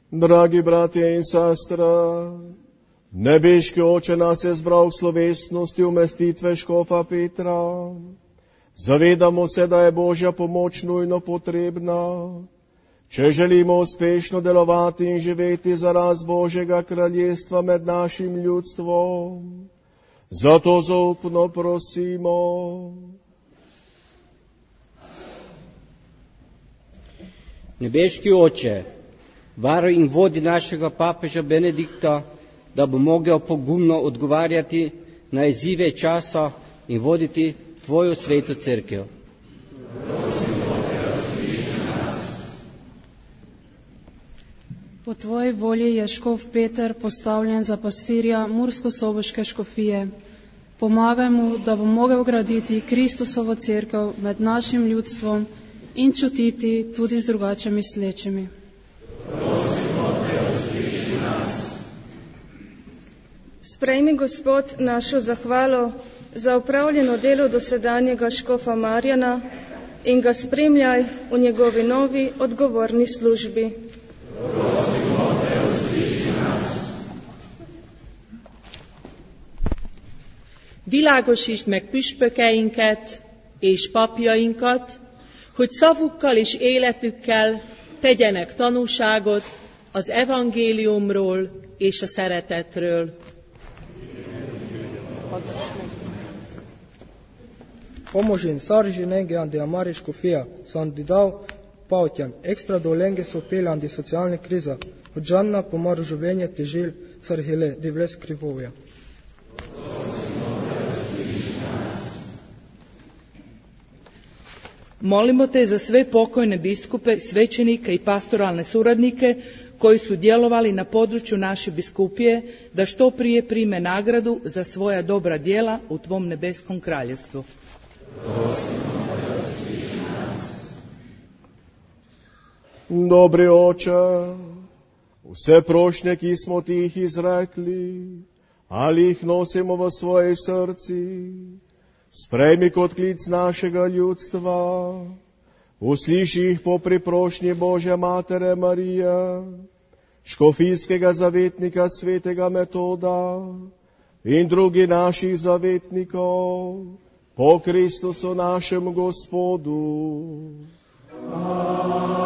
Dragi bratje in sestre, nebeški Oče nas je zbral v slovesnosti umestitve škofa Petra. Zavedamo se, da je Božja pomoč nujno potrebna, če želimo uspešno delovati in živeti za rast Božjega kraljestva med našim ljudstvom. Zato zaupno prosimo. Nebeški Oče, varuj in vodi našega papeža Benedikta, da bo mogel pogumno odgovarjati na izzive časa in voditi Tvojo sveto cerkev. Po Tvoji volji je škof Peter postavljen za pastirja Mursko-Soboške škofije. Pomagaj mu, da bo mogel graditi Kristusovo cerkev med našim ljudstvom in čutiti tudi z drugače mislečimi. Sprejmi, Gospod, našo zahvalo za opravljeno delo dosedanjega škofa Marjana in ga spremljaj v njegovi novi odgovorni službi. Világosítsd meg püspökeinket és papjainkat, hogy szavukkal és életükkel tegyenek tanúságot az evangéliumról és a szeretetről. Помощен саржиненге анде амари шкофия, санди дал паутян, екстра доленге сопеле анди социална криза, ходжанна помару живление тежил сархиле, дивлес кривовия. Molimo te za sve pokojne biskupe, svećenike i pastoralne suradnike koji su djelovali na području naše biskupije, da što prije prime nagradu za svoja dobra djela u Tvom nebeskom kraljevstvu. Dobri Oče, vse prošnje, ki smo ti jih izrekli, ali jih nosimo v svojih srcih, sprejmi kot klic našega ljudstva, usliši jih po priprošnji Božje Matere Marije, škofijskega zavetnika svetega Metoda in drugih naših zavetnikov, po Kristusu našem Gospodu. Amen.